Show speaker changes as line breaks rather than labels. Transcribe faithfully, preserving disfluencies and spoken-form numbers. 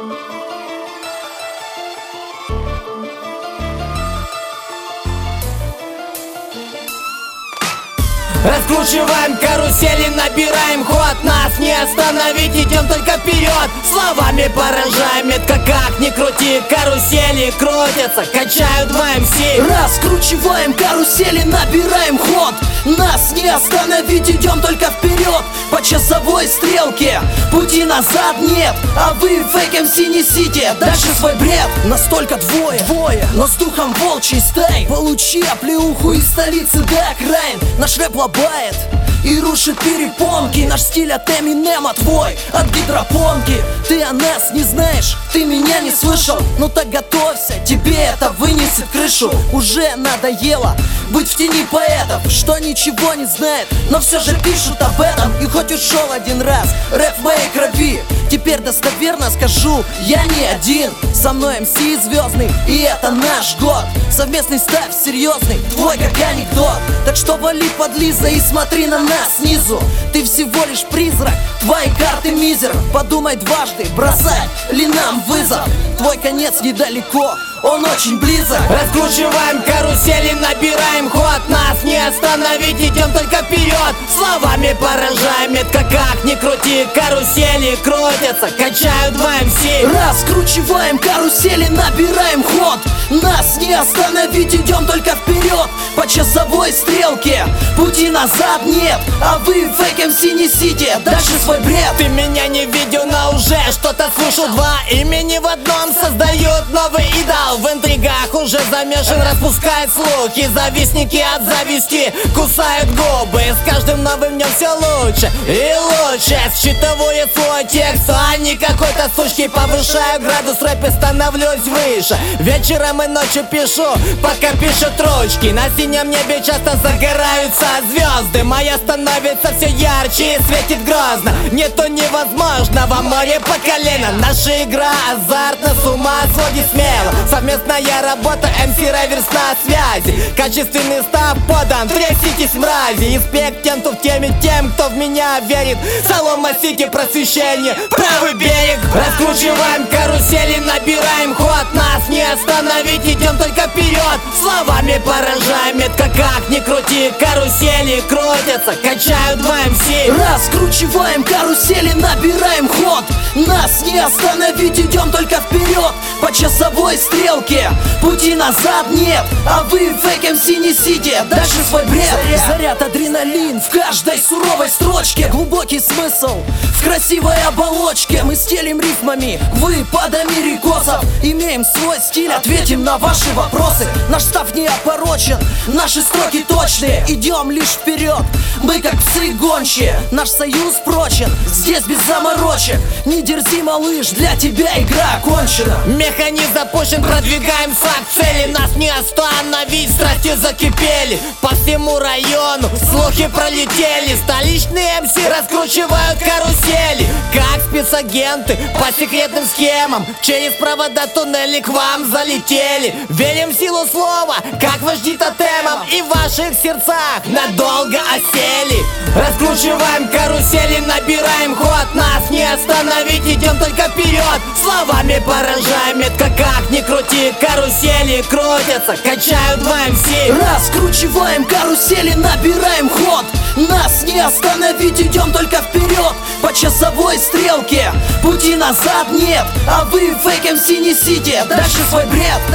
Раскручиваем карусели, набираем ход. Нас не остановить, идем только вперед. Словами поражаем, метко как ни крути. Карусели крутятся, качают в эм си.
Раскручиваем карусели, набираем ход. Нас не остановить, идем только вперед. По часовой стрелке пути назад нет. А вы фейк эм си несите дальше свой бред. Настолько двое, двое, но с духом волчьей стаи. Получи оплеуху из столицы до окраин. Наш рэп лобает и рушит перепонки. Наш стиль от Эминема, твой от гидропонки. Ты о нас не знаешь, ты меня не слышал. Ну так готовься, тебе это вынесет крышу. Уже надоело быть в тени поэтов, что ничего не знает, но все же пишут об этом. И хоть ушел один раз рэп в моей крови, теперь достоверно скажу, я не один. Со мной эм си звездный, и это наш год. Совместный ставь серьезный, твой как анекдот. Так что вали подлиза и смотри на нас снизу. Ты всего лишь призрак, твои карты мизер. Подумай дважды, бросать ли нам вызов. Твой конец недалеко, он очень близок.
Раскручиваем карусели, набираем ход. Нас не остановить, идем только вперед. Словами поражаем, метко как ни крути. Карусели крутятся, качают в эм си.
Раскручиваем карусели, набираем ход. Нас не остановить, идем только вперед. По часовой стрелке пути назад нет. А вы фейк эм си несите дальше свой бред.
Ты меня не видел, но уже что-то слышал. Два имени в одном создают новый идол. В интригах уже замешан, распускает слухи. Завистники от зависти кусают губы. С каждым новым днем все лучше и лучше. Считываю свой текст, а не какой-то сучки. Повышаю градус в рэпе, становлюсь выше. Вечером и ночью пишу, пока пишут ручки. На синем небе часто загораются звезды. Моя становится все ярче и светит грозно. Нету невозможного, море по колено. Наша игра азартна, с ума сводит смело. Совместная работа, эм си Реверс на связи. Качественный став подан, тряситесь мрази. Респект тем, кто в теме, тем, кто в меня верит. Солома Сити, просвещение, правый берег. Раскручиваем карусели, набираем ход. Нас не остановить, идем только вперед. Словами поражаем, метко как ни крути. Карусели крутятся, качают в эм си.
Раскручиваем карусели, набираем ход. Нас не остановить, идем только вперед. По часовой стрелке пути назад нет. А вы фейк эм си несите дальше свой бред. Заряд, Заряд адреналин в каждой суровой строчке. Глубокий смысл в красивой оболочке. Мы стелим рифмами, вы под америкосов. Имеем свой стиль, ответим на ваши вопросы. Наш став не опорочен, наши строки точные. Идем лишь вперед, мы как псы гончие. Наш союз прочен, здесь без заморочек. Не дерзи, малыш, для тебя игра окончена.
Механизм запущен, продвигаем шаг к цели. Нас не остановить, страсти закипели. По всему району слухи пролетели. Столичные эм си раскручивают карусели, как спецагенты по секретным схемам. Через провода туннели к вам залетели. Верим в силу слова, как вожди тотемом. И в ваших сердцах надолго осели. Раскручиваем карусели, набираем ход. Нас не остановить, идем только вперед. Словами поражаем, метко как ни крути. Карусели крутятся, качают в эм си.
Раскручиваем карусели, набираем ход. Нас не остановить, идем только вперед. По часовой стрелке пути назад нет. А вы фейк эм си несите дальше свой бред.